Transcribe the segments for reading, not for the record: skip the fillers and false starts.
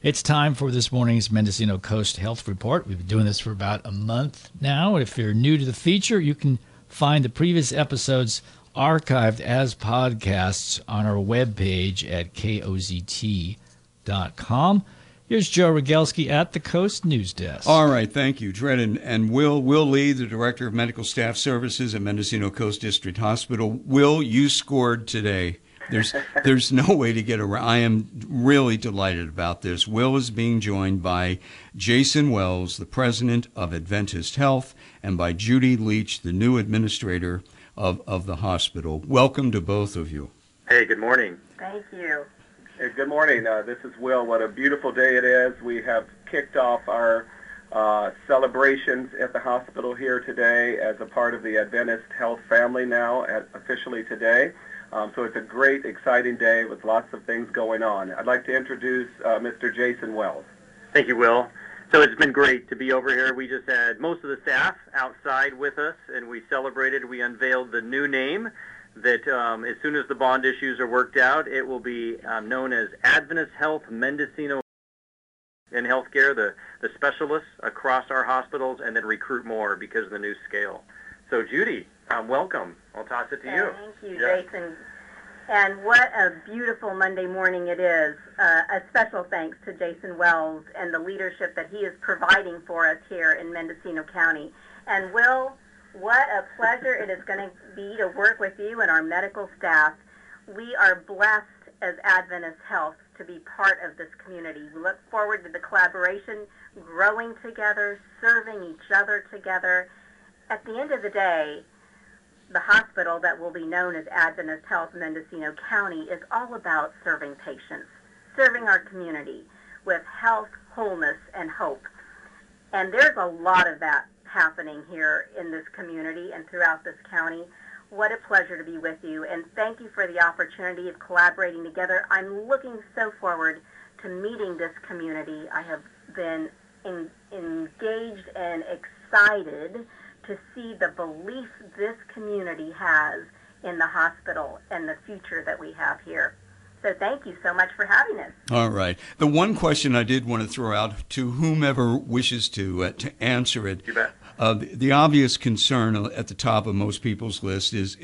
It's time for this morning's Mendocino Coast Health Report. We've been doing this for about a month now. If you're new to the feature, you can find the previous episodes archived as podcasts on our webpage at kozt.com. Here's Joe Rogelski at the Coast News Desk. All right, thank you, Dred. And Will Lee, the Director of Medical Staff Services at Mendocino Coast District Hospital. Will, you scored today. There's no way to get around. I am really delighted about this. Will is being joined by Jason Wells, the president of Adventist Health, and by Judy Leach, the new administrator of the hospital. Welcome to both of you. Hey, good morning. Thank you. Hey, good morning. This is Will. What a beautiful day it is. We have kicked off our celebrations at the hospital here today as a part of the Adventist Health family now, officially today. So it's a great, exciting day with lots of things going on. I'd like to introduce Mr. Jason Wells. Thank you, Will. So it's been great to be over here. We just had most of the staff outside with us, and we celebrated. We unveiled the new name that as soon as the bond issues are worked out, it will be known as Adventist Health Mendocino in healthcare, the specialists across our hospitals, and then recruit more because of the new scale. So, Judy, welcome. I'll toss it to you. Thank you, Jason. And what a beautiful Monday morning it is. A special thanks to Jason Wells and the leadership that he is providing for us here in Mendocino County. And Will, what a pleasure it is going to be to work with you and our medical staff. We are blessed as Adventist Health to be part of this community. We look forward to the collaboration, growing together, serving each other together. At the end of the day, the hospital that will be known as Adventist Health Mendocino County is all about serving patients, serving our community with health, wholeness, and hope. And there's a lot of that happening here in this community and throughout this county. What a pleasure to be with you, and thank you for the opportunity of collaborating together. I'm looking so forward to meeting this community. I have been engaged and excited to see the belief this community has in the hospital and the future that we have here. So thank you so much for having us. All right. The one question I did want to throw out to whomever wishes to answer it. You bet. The obvious concern at the top of most people's list is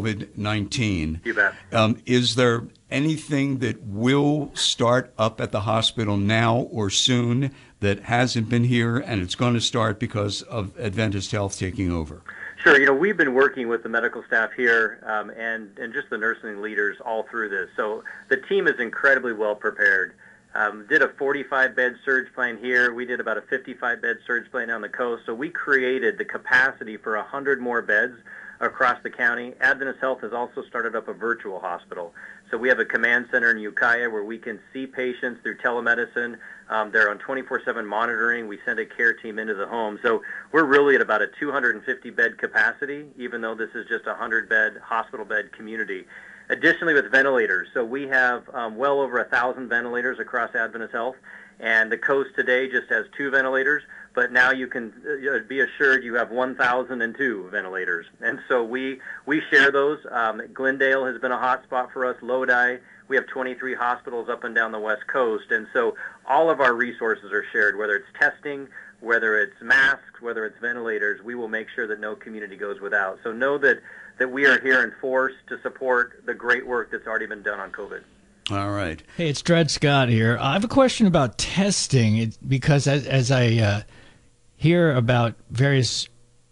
COVID-19. You bet. Is there anything that will start up at the hospital now or soon that hasn't been here and it's going to start because of Adventist Health taking over? Sure. We've been working with the medical staff here and just the nursing leaders all through this. So the team is incredibly well prepared. Did a 45-bed surge plan here. We did about a 55-bed surge plan on the coast. So we created the capacity for 100 more beds across the county. Adventist Health has also started up a virtual hospital. So we have a command center in Ukiah where we can see patients through telemedicine. They're on 24/7 monitoring. We send a care team into the home. So we're really at about a 250-bed capacity, even though this is just a 100-bed hospital bed community. Additionally, with ventilators, so we have well over 1,000 ventilators across Adventist Health, and the coast today just has 2 ventilators, but now you can be assured you have 1,002 ventilators. And so we share those. Glendale has been a hot spot for us, Lodi. We have 23 hospitals up and down the West Coast, and so all of our resources are shared, whether it's testing, whether it's masks, whether it's ventilators. We will make sure that no community goes without. So know that we are here in force to support the great work that's already been done on COVID. All right. Hey, it's Dred Scott here. I have a question about testing because as I hear about various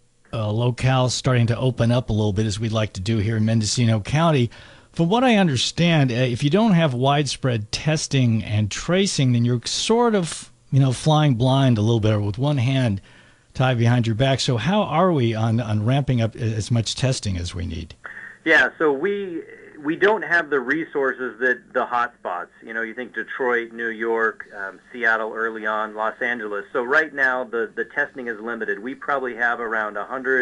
locales starting to open up a little bit, as we'd like to do here in Mendocino County, from what I understand, if you don't have widespread testing and tracing, then you're sort of, flying blind a little bit or with one hand tied behind your back. So how are we on ramping up as much testing as we need? Yeah, so we don't have the resources that the hot spots, you think Detroit, New York, Seattle early on, Los Angeles. So right now the testing is limited. We probably have around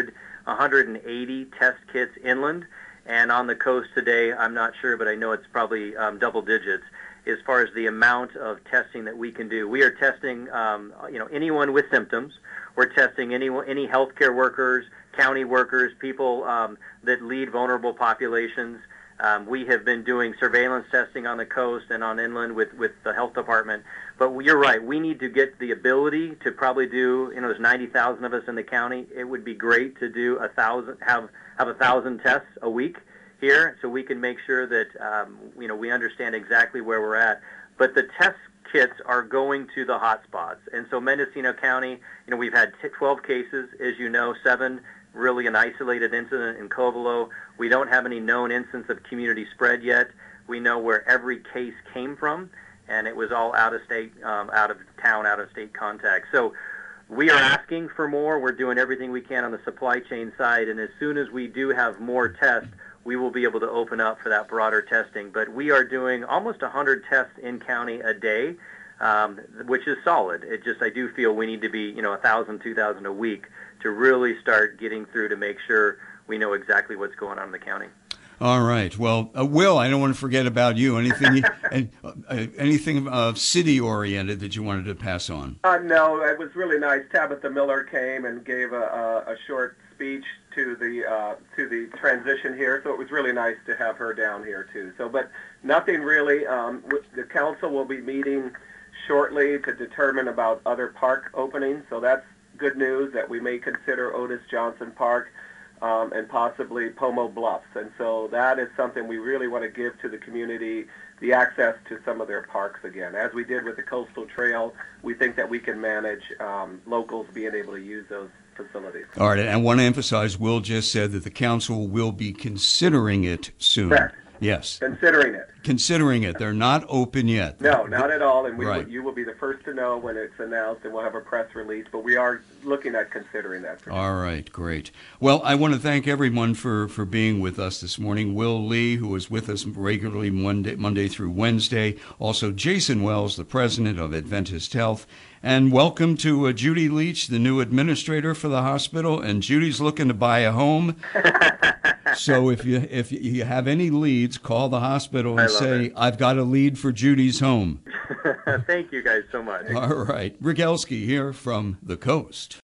180 test kits inland, and on the coast today, I'm not sure, but I know it's probably double digits as far as the amount of testing that we can do. We are testing, anyone with symptoms. We're testing any healthcare workers, county workers, people that lead vulnerable populations. We have been doing surveillance testing on the coast and on inland with the health department. But you're right. We need to get the ability to probably do, there's 90,000 of us in the county. It would be great to do 1,000, have 1,000 tests a week here, so we can make sure that we understand exactly where we're at. But the test kits are going to the hot spots, and so Mendocino County, we've had 12 cases, as you know, 7 really an isolated incident in Covelo. We don't have any known instance of community spread yet. We know where every case came from, and it was all out of state, out of town, out of state contact. So we are asking for more. We're doing everything we can on the supply chain side, and as soon as we do have more tests, we will be able to open up for that broader testing. But we are doing almost 100 tests in county a day, which is solid. I do feel we need to be, 1,000, 2,000 a week to really start getting through to make sure we know exactly what's going on in the county. All right. Well, Will, I don't want to forget about you. Anything city-oriented that you wanted to pass on? No, it was really nice. Tabitha Miller came and gave a short speech to the transition here, so it was really nice to have her down here too. So, but nothing really. The council will be meeting shortly to determine about other park openings, so that's good news that we may consider Otis Johnson Park and possibly Pomo Bluffs. And so that is something we really want to give to the community, the access to some of their parks again. As we did with the Coastal Trail, we think that we can manage locals being able to use those facilities. All right, and I want to emphasize, Will just said that the council will be considering it soon. Correct. Yes. Considering it. They're not open yet. No, not at all. And Right. you will be the first to know when it's announced, and we'll have a press release. But we are looking at considering that. All right, great. Well, I want to thank everyone for being with us this morning. Will Lee, who is with us regularly Monday through Wednesday. Also, Jason Wells, the president of Adventist Health. And welcome to Judy Leach, the new administrator for the hospital. And Judy's looking to buy a home. So if you have any leads, call the hospital and say, I've got a lead for Judy's home. Thank you guys so much. All right. Rick Elski here from the Coast.